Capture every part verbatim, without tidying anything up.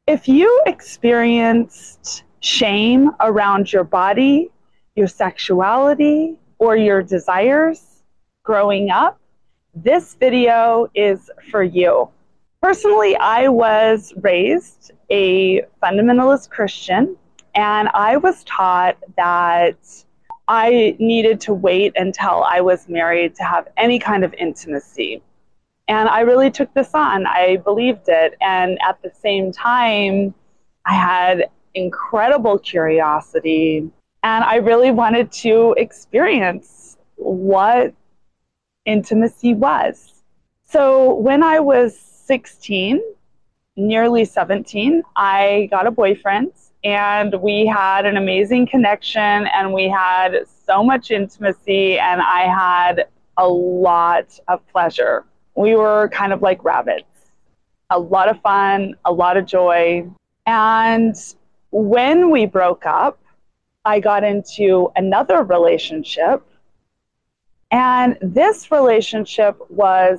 If you experienced shame around your body, your sexuality, or your desires growing up, this video is for you. Personally, I was raised a fundamentalist Christian, and I was taught that I needed to wait until I was married to have any kind of intimacy. And I really took this on. I believed it. And at the same time, I had incredible curiosity. And I really wanted to experience what intimacy was. So when I was sixteen, nearly seventeen, I got a boyfriend. And we had an amazing connection. And we had so much intimacy. And I had a lot of pleasure. We were kind of like rabbits, a lot of fun, a lot of joy. And when we broke up, I got into another relationship. And this relationship was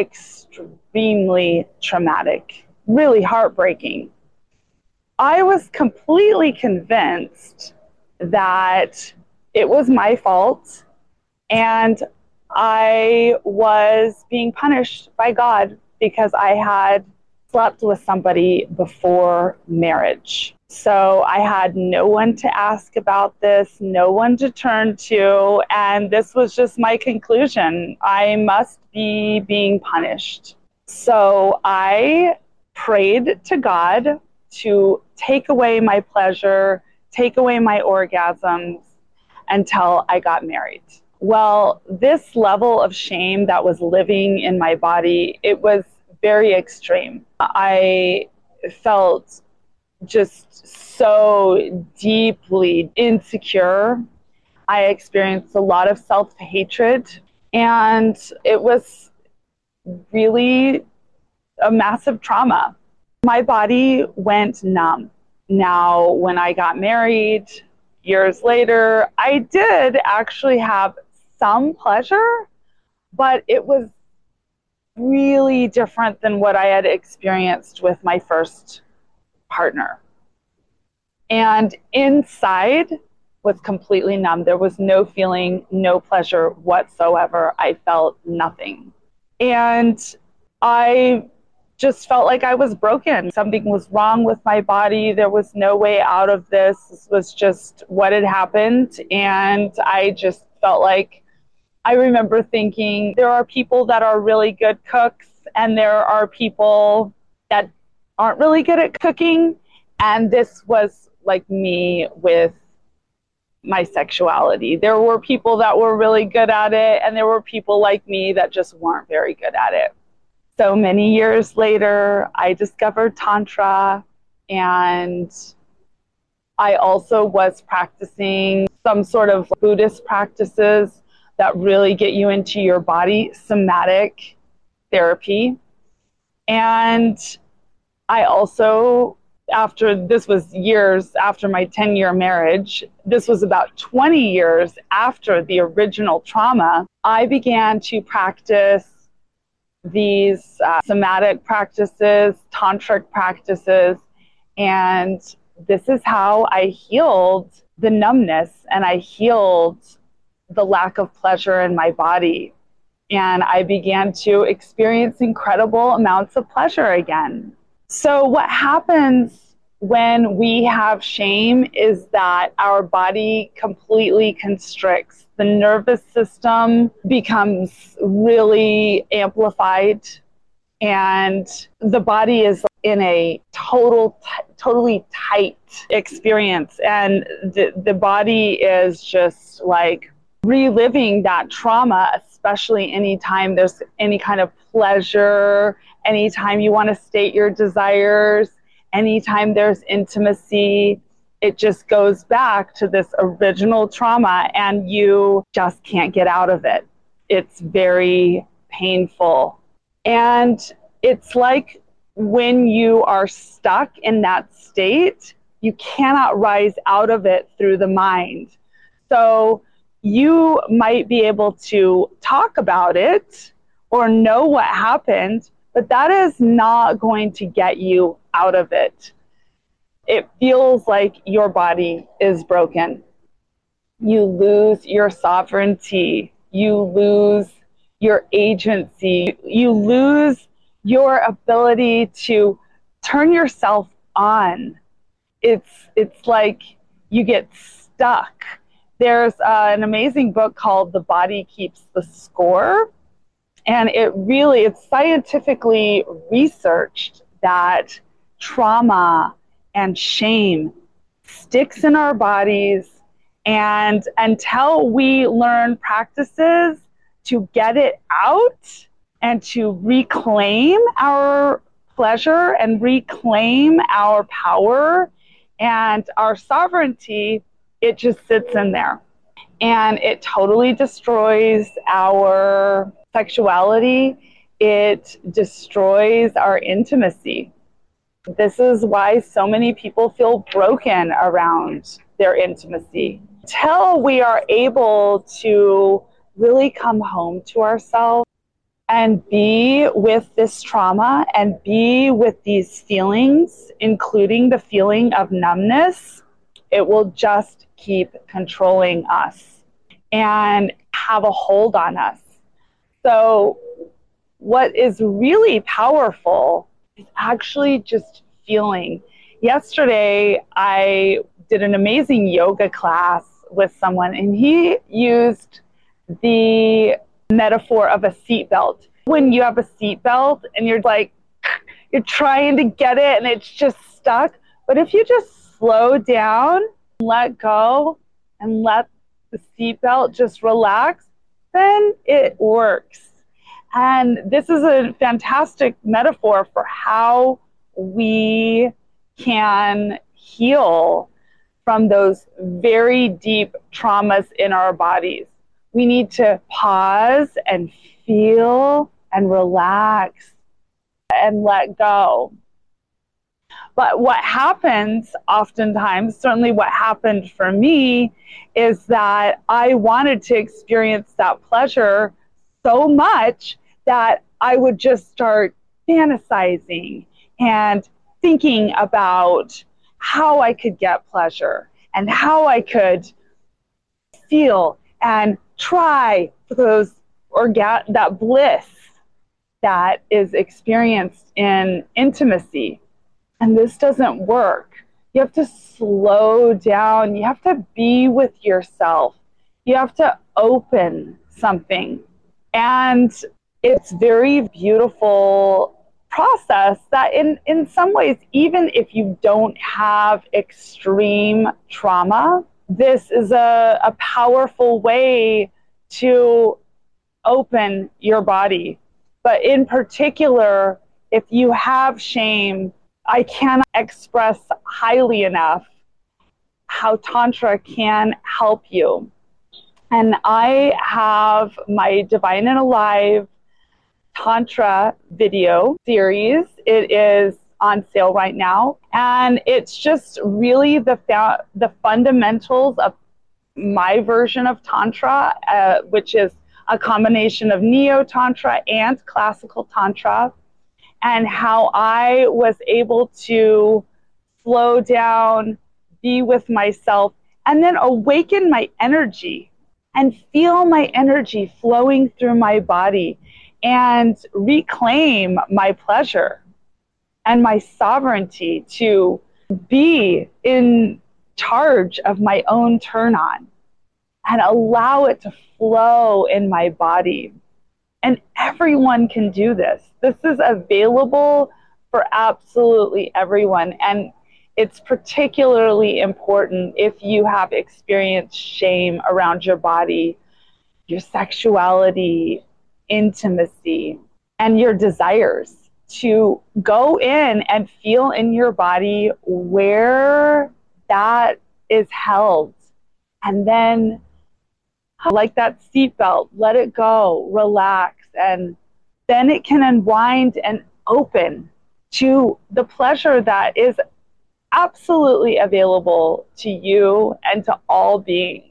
extremely traumatic, really heartbreaking. I was completely convinced that it was my fault and I was being punished by God because I had slept with somebody before marriage. So I had no one to ask about this, no one to turn to, and this was just my conclusion. I must be being punished. So I prayed to God to take away my pleasure, take away my orgasms until I got married. Well, this level of shame that was living in my body, it was very extreme. I felt just so deeply insecure. I experienced a lot of self-hatred, and it was really a massive trauma. My body went numb. Now, when I got married, years later, I did actually have some pleasure, but it was really different than what I had experienced with my first partner. And inside was completely numb. There was no feeling, no pleasure whatsoever. I felt nothing. And I just felt like I was broken. Something was wrong with my body. There was no way out of this. This was just what had happened. And I just felt like, I remember thinking, there are people that are really good cooks, and there are people that aren't really good at cooking. And this was like me with my sexuality. There were people that were really good at it, and there were people like me that just weren't very good at it. So many years later, I discovered Tantra, and I also was practicing some sort of Buddhist practices that really get you into your body, somatic therapy. And I also, after, this was years after my ten-year marriage, this was about twenty years after the original trauma, I began to practice these uh, somatic practices, tantric practices, and this is how I healed the numbness, and I healed the lack of pleasure in my body. And I began to experience incredible amounts of pleasure again. So what happens when we have shame is that our body completely constricts. The nervous system becomes really amplified, and the body is in a total, totally tight experience. And the, the body is just like reliving that trauma, especially anytime there's any kind of pleasure, anytime you want to state your desires, anytime there's intimacy. It just goes back to this original trauma, and you just can't get out of it. It's very painful. And it's like when you are stuck in that state, you cannot rise out of it through the mind. So you might be able to talk about it or know what happened, but that is not going to get you out of it. It feels like your body is broken. You lose your sovereignty. You lose your agency. You lose your ability to turn yourself on. It's, it's like you get stuck. There's uh, an amazing book called The Body Keeps the Score. And it really, it's scientifically researched that trauma and shame sticks in our bodies. And until we learn practices to get it out and to reclaim our pleasure and reclaim our power and our sovereignty, it just sits in there. And it totally destroys our sexuality. It destroys our intimacy. This is why so many people feel broken around their intimacy. Until we are able to really come home to ourselves and be with this trauma and be with these feelings, including the feeling of numbness, it will just keep controlling us and have a hold on us. So what is really powerful is actually just feeling. Yesterday, I did an amazing yoga class with someone, and he used the metaphor of a seatbelt. When you have a seatbelt and you're like, you're trying to get it and it's just stuck. But if you just slow down, let go, and let the seatbelt just relax, then it works. And this is a fantastic metaphor for how we can heal from those very deep traumas in our bodies. We need to pause and feel and relax and let go. But what happens oftentimes, certainly what happened for me, is that I wanted to experience that pleasure so much that I would just start fantasizing and thinking about how I could get pleasure and how I could feel and try for those orga- that bliss that is experienced in intimacy. And this doesn't work. You have to slow down. You have to be with yourself. You have to open something. And it's very beautiful process that in, in some ways, even if you don't have extreme trauma, this is a, a powerful way to open your body. But in particular, if you have shame, I cannot express highly enough how Tantra can help you. And I have my Divine and Alive Tantra video series. It is on sale right now. And it's just really the, the fundamentals of my version of Tantra, uh, which is a combination of Neo-Tantra and Classical Tantra, and how I was able to slow down, be with myself, and then awaken my energy and feel my energy flowing through my body and reclaim my pleasure and my sovereignty to be in charge of my own turn on and allow it to flow in my body. And everyone can do this. This is available for absolutely everyone. And it's particularly important if you have experienced shame around your body, your sexuality, intimacy, and your desires, to go in and feel in your body where that is held. And then, like that seatbelt, let it go, relax, and then it can unwind and open to the pleasure that is absolutely available to you and to all beings.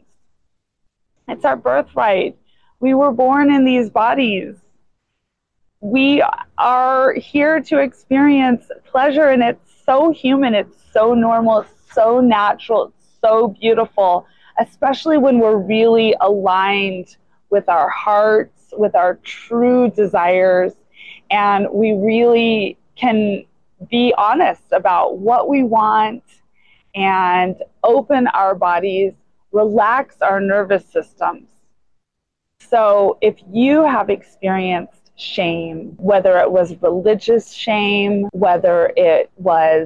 It's our birthright. We were born in these bodies. We are here to experience pleasure in its so human, it's so normal, it's so natural, it's so beautiful, especially when we're really aligned with our hearts, with our true desires, and we really can be honest about what we want and open our bodies, relax our nervous systems. So if you have experienced shame, whether it was religious shame, whether it was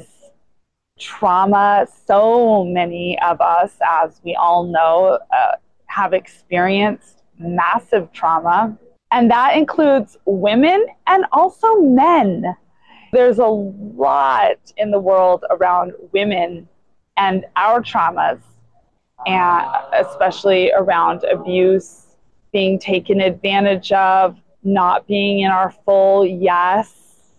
trauma, so many of us, as we all know, uh, have experienced massive trauma. And that includes women and also men. There's a lot in the world around women and our traumas, and especially around abuse, being taken advantage of, not being in our full yes.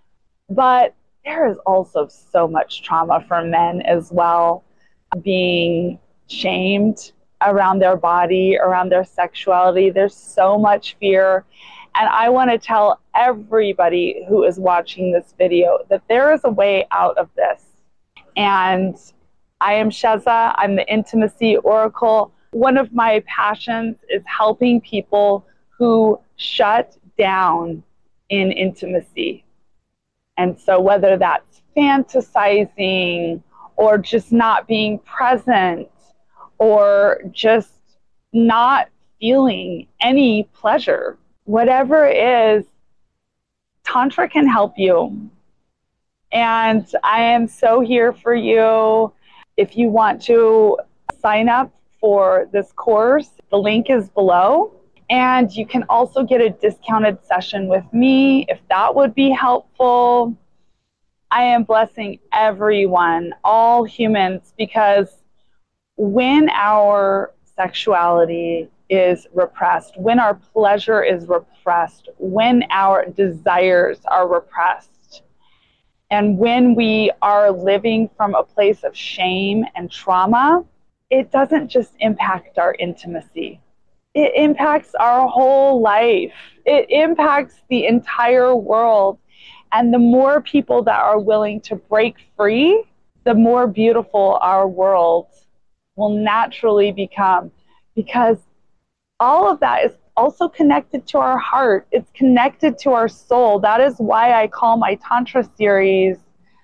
But there is also so much trauma for men as well, being shamed around their body, around their sexuality. There's so much fear. And I want to tell everybody who is watching this video that there is a way out of this. And I am Sheza. I'm the Intimacy Oracle. One of my passions is helping people who shut down in intimacy. And so whether that's fantasizing or just not being present or just not feeling any pleasure, whatever it is, Tantra can help you. And I am so here for you. If you want to sign up for this course, the link is below. And you can also get a discounted session with me if that would be helpful. I am blessing everyone, all humans, because when our sexuality is repressed, when our pleasure is repressed, when our desires are repressed, and when we are living from a place of shame and trauma, it doesn't just impact our intimacy. It impacts our whole life. It impacts the entire world. And the more people that are willing to break free, the more beautiful our world will naturally become. Because all of that is also connected to our heart. It's connected to our soul. That is why I call my Tantra series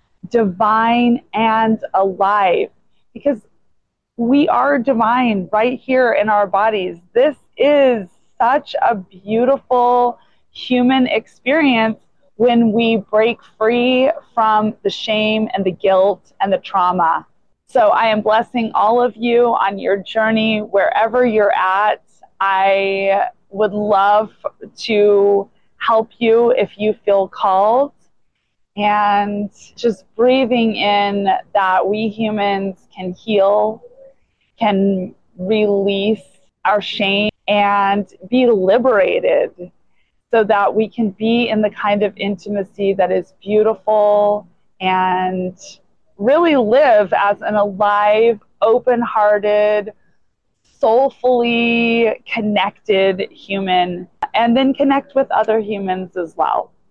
Divine and Alive. Because we are divine right here in our bodies. This is such a beautiful human experience when we break free from the shame and the guilt and the trauma. So I am blessing all of you on your journey, wherever you're at. I would love to help you if you feel called. And just breathing in that we humans can heal, can release our shame and be liberated so that we can be in the kind of intimacy that is beautiful and really live as an alive, open-hearted, soulfully connected human, and then connect with other humans as well.